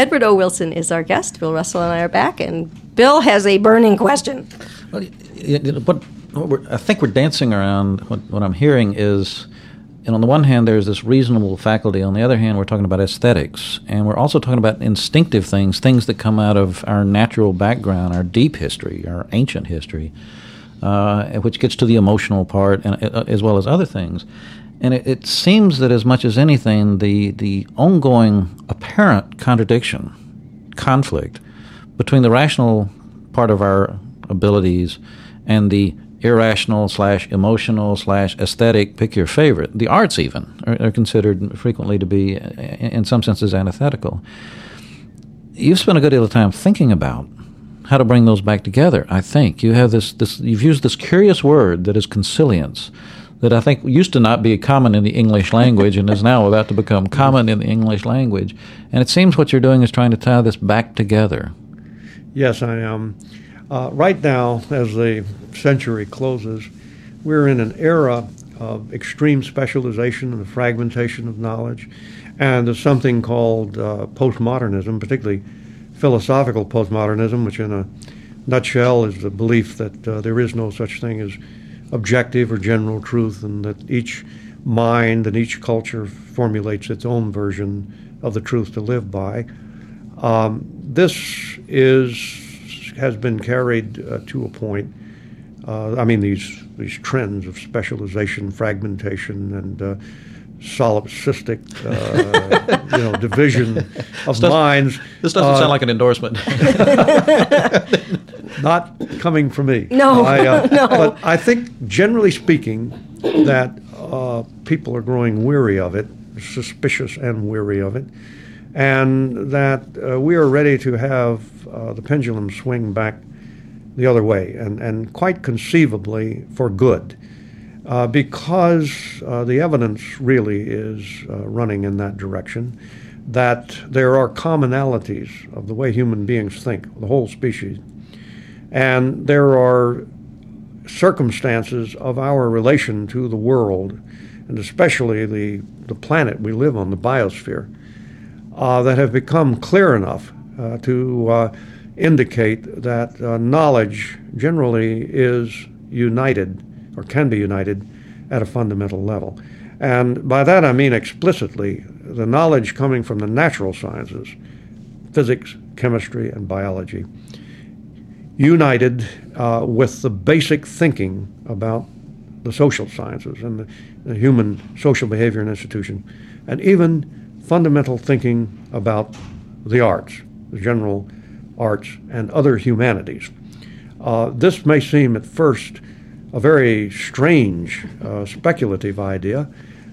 Edward O. Wilson is our guest. Bill Russell and I are back, and Bill has a burning question. Well, I think we're dancing around. What I'm hearing is, on the one hand, there's this reasonable faculty. On the other hand, we're talking about aesthetics. And we're also talking about instinctive things that come out of our natural background, our deep history, our ancient history, which gets to the emotional part, and as well as other things. And it seems that as much as anything, the ongoing apparent conflict between the rational part of our abilities and the irrational/emotional/aesthetic, pick your favorite. The arts even are considered frequently to be, in some senses, antithetical. You've spent a good deal of time thinking about how to bring those back together, I think. You have you've used this curious word that is consilience, that I think used to not be common in the English language and is now about to become common in the English language. And it seems what you're doing is trying to tie this back together. Yes, I am. Right now, as the century closes, we're in an era of extreme specialization and the fragmentation of knowledge, and there's something called postmodernism, particularly philosophical postmodernism, which in a nutshell is the belief that there is no such thing as objective or general truth, and that each mind and each culture formulates its own version of the truth to live by. This has been carried to a point. These trends of specialization, fragmentation, and solipsistic, division of minds. This doesn't sound like an endorsement. Not coming from me. No, no. But I think, generally speaking, that people are growing weary of it, suspicious and weary of it, and that we are ready to have the pendulum swing back the other way, and quite conceivably for good, because the evidence really is running in that direction, that there are commonalities of the way human beings think, the whole species, and there are circumstances of our relation to the world, and especially the planet we live on, the biosphere, that have become clear enough to indicate that knowledge generally is united, or can be united, at a fundamental level. And by that I mean explicitly the knowledge coming from the natural sciences, physics, chemistry, and biology, united with the basic thinking about the social sciences and the human social behavior and institution, and even fundamental thinking about the arts, the general arts, and other humanities. This may seem at first a very strange, speculative idea,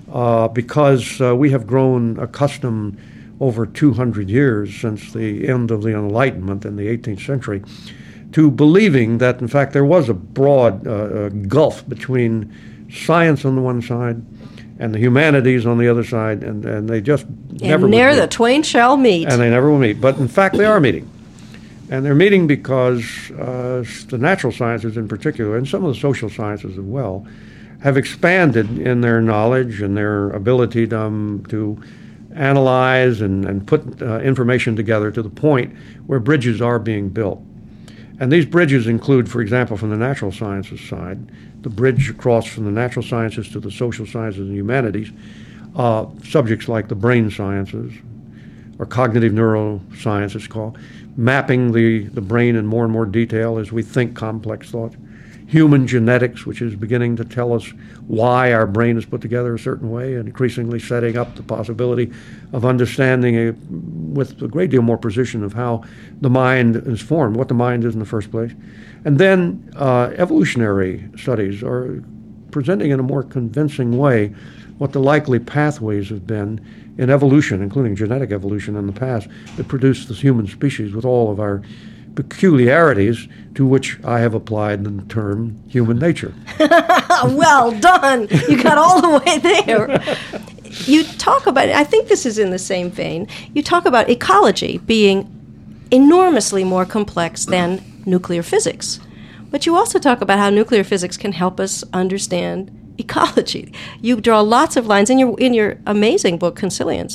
because we have grown accustomed over 200 years since the end of the Enlightenment in the 18th century to believing that, in fact, there was a broad gulf between science on the one side and the humanities on the other side, and they just never would meet. The twain shall meet. And they never will meet. But in fact, they are meeting. And they're meeting because the natural sciences in particular, and some of the social sciences as well, have expanded in their knowledge and their ability to analyze and put information together to the point where bridges are being built. And these bridges include, for example, from the natural sciences side, the bridge across from the natural sciences to the social sciences and humanities, subjects like the brain sciences, or cognitive neuroscience it's called, mapping the brain in more and more detail as we think complex thoughts. Human genetics, which is beginning to tell us why our brain is put together a certain way, and increasingly setting up the possibility of understanding with a great deal more precision of how the mind is formed, what the mind is in the first place. And then evolutionary studies are presenting in a more convincing way what the likely pathways have been in evolution, including genetic evolution in the past, that produced this human species with all of our peculiarities, to which I have applied the term human nature. Well done. You got all the way there. You talk about, I think this is in the same vein, you talk about ecology being enormously more complex than nuclear physics. But you also talk about how nuclear physics can help us understand ecology. You draw lots of lines in your amazing book, Consilience,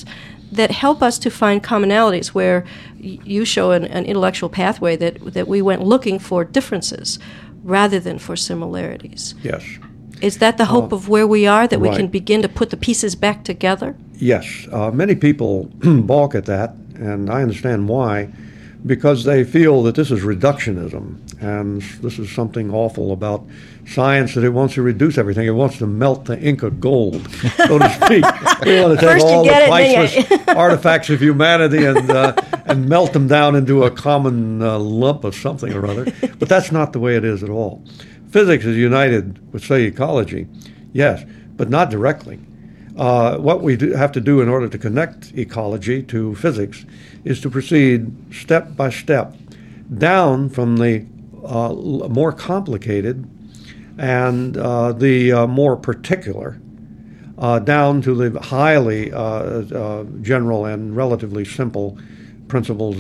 that help us to find commonalities where you show an intellectual pathway that we went looking for differences rather than for similarities. Yes. Is that the hope of where we are, that we right. can begin to put the pieces back together? Yes. Many people balk at that, and I understand why, because they feel that this is reductionism, and this is something awful about science, that it wants to reduce everything. It wants to melt the Inca gold, so to speak. We want to take all the priceless artifacts of humanity and melt them down into a common lump of something or other. But that's not the way it is at all. Physics is united with, say, ecology, yes, but not directly. What we have to do in order to connect ecology to physics is to proceed step by step down from the more complicated and the more particular down to the highly general and relatively simple principles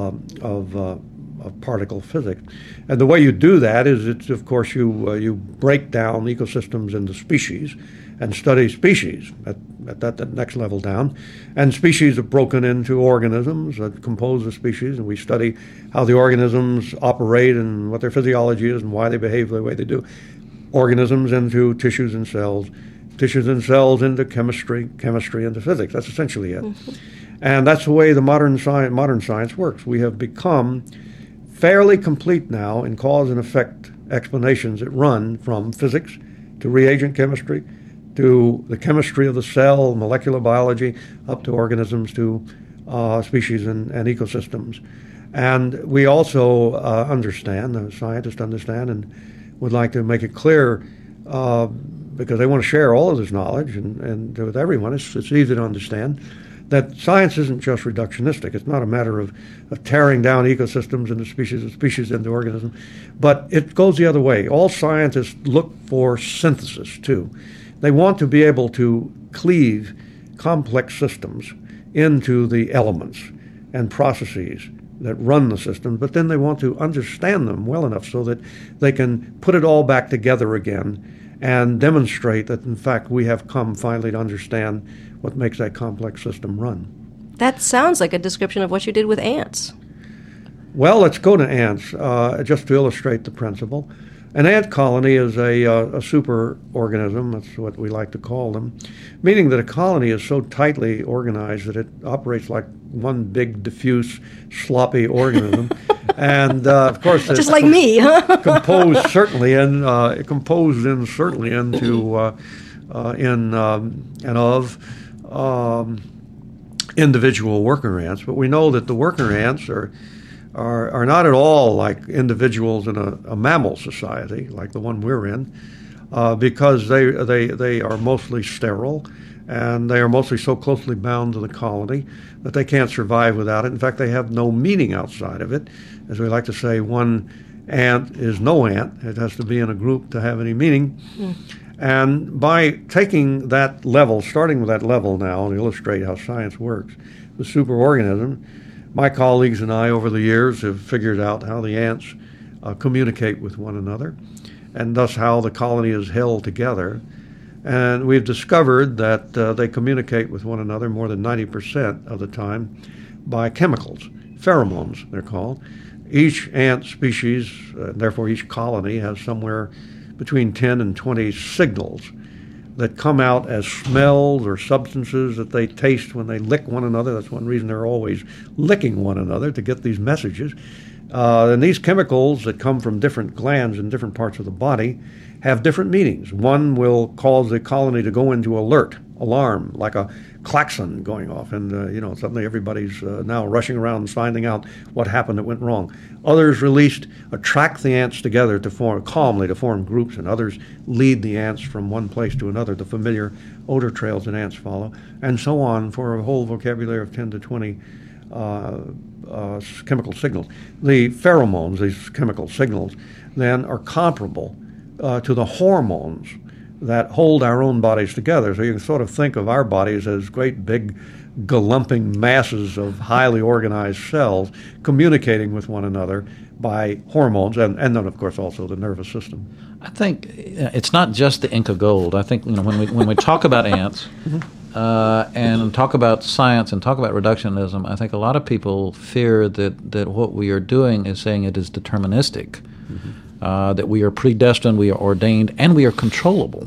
of particle physics. And the way you do that is, of course, you break down ecosystems into species and study species at that next level down. And species are broken into organisms that compose the species, and we study how the organisms operate and what their physiology is and why they behave the way they do. Organisms into tissues and cells into chemistry into physics. That's essentially it. Mm-hmm. And that's the way the modern science works. We have become fairly complete now in cause and effect explanations that run from physics to reagent chemistry to the chemistry of the cell, molecular biology, up to organisms, to species and ecosystems. And we also understand, the scientists understand, and would like to make it clear, because they want to share all of this knowledge and with everyone, it's easy to understand, that science isn't just reductionistic. It's not a matter of tearing down ecosystems into species into organisms, but it goes the other way. All scientists look for synthesis, too. They want to be able to cleave complex systems into the elements and processes that run the system, but then they want to understand them well enough so that they can put it all back together again and demonstrate that, in fact, we have come finally to understand what makes that complex system run. That sounds like a description of what you did with ants. Well, let's go to ants, just to illustrate the principle. An ant colony is a super organism, that's what we like to call them, meaning that a colony is so tightly organized that it operates like one big, diffuse, sloppy organism. And, of course, just like me, huh? composed certainly into individual worker ants. But we know that the worker ants are not at all like individuals in a mammal society, like the one we're in, because they are mostly sterile, and they are mostly so closely bound to the colony that they can't survive without it. In fact, they have no meaning outside of it. As we like to say, one ant is no ant. It has to be in a group to have any meaning. Mm. And by taking that level, starting with that level now, to illustrate how science works, the superorganism, my colleagues and I over the years have figured out how the ants communicate with one another, and thus how the colony is held together. And we've discovered that they communicate with one another more than 90% of the time by chemicals, pheromones they're called. Each ant species, therefore each colony, has somewhere between 10 and 20 signals that come out as smells or substances that they taste when they lick one another. That's one reason they're always licking one another, to get these messages. And these chemicals that come from different glands in different parts of the body have different meanings. One will cause the colony to go into alarm, like a klaxon going off, and suddenly everybody's now rushing around and finding out what happened that went wrong. Others attract the ants together to form groups, and others lead the ants from one place to another. The familiar odor trails that ants follow, and so on, for a whole vocabulary of 10 to 20 chemical signals. The pheromones, these chemical signals, then are comparable to the hormones that hold our own bodies together. So you can sort of think of our bodies as great big galumping masses of highly organized cells communicating with one another by hormones, and then, of course, also the nervous system. I think it's not just the Inca gold. I think when we talk about ants, and talk about science and talk about reductionism, I think a lot of people fear that what we are doing is saying it is deterministic, that we are predestined, we are ordained, and we are controllable.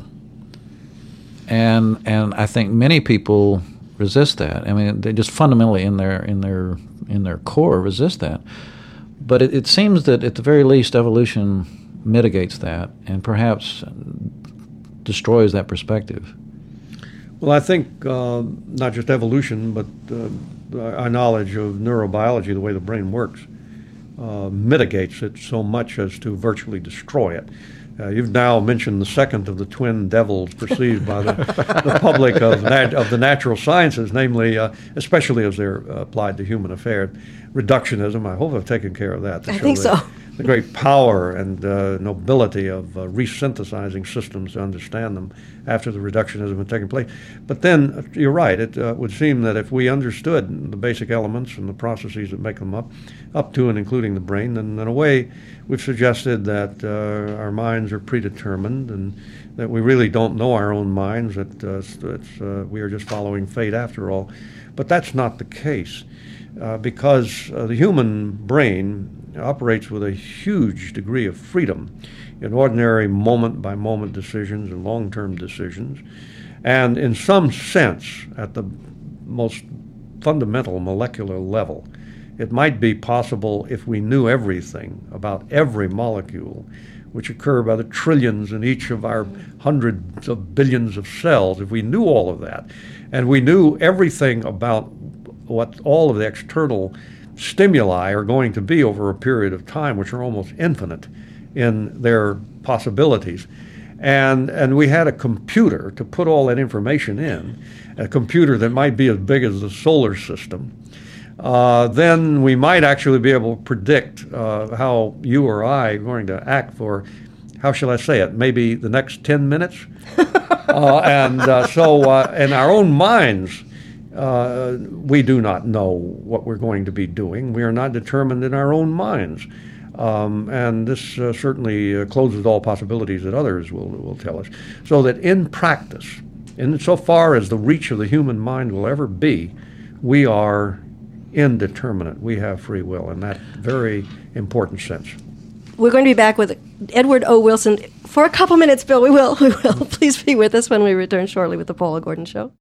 And I think many people resist that. I mean, they just fundamentally in their core resist that. But it seems that at the very least, evolution mitigates that and perhaps destroys that perspective. Well, I think not just evolution, but our knowledge of neurobiology, the way the brain works, mitigates it so much as to virtually destroy it. You've now mentioned the second of the twin devils perceived by the public of the natural sciences, namely, especially as they're applied to human affairs, reductionism. I hope I've taken care of that. I think so. The great power and nobility of resynthesizing systems to understand them after the reductionism had taken place. But then, you're right, it would seem that if we understood the basic elements and the processes that make them up to and including the brain, then in a way we've suggested that our minds are predetermined and that we really don't know our own minds, that we are just following fate after all. But that's not the case. Because the human brain operates with a huge degree of freedom in ordinary moment-by-moment decisions and long-term decisions. And in some sense, at the most fundamental molecular level, it might be possible if we knew everything about every molecule, which occur by the trillions in each of our hundreds of billions of cells, if we knew all of that, and we knew everything about what all of the external stimuli are going to be over a period of time, which are almost infinite in their possibilities. And we had a computer to put all that information in, a computer that might be as big as the solar system, then we might actually be able to predict how you or I are going to act for, how shall I say it, maybe the next 10 minutes? So in our own minds, we do not know what we're going to be doing. We are not determined in our own minds. And this certainly closes all possibilities that others will tell us. So that in practice, insofar as the reach of the human mind will ever be, we are indeterminate. We have free will in that very important sense. We're going to be back with Edward O. Wilson for a couple minutes, Bill. We will. Please be with us when we return shortly with the Paula Gordon Show.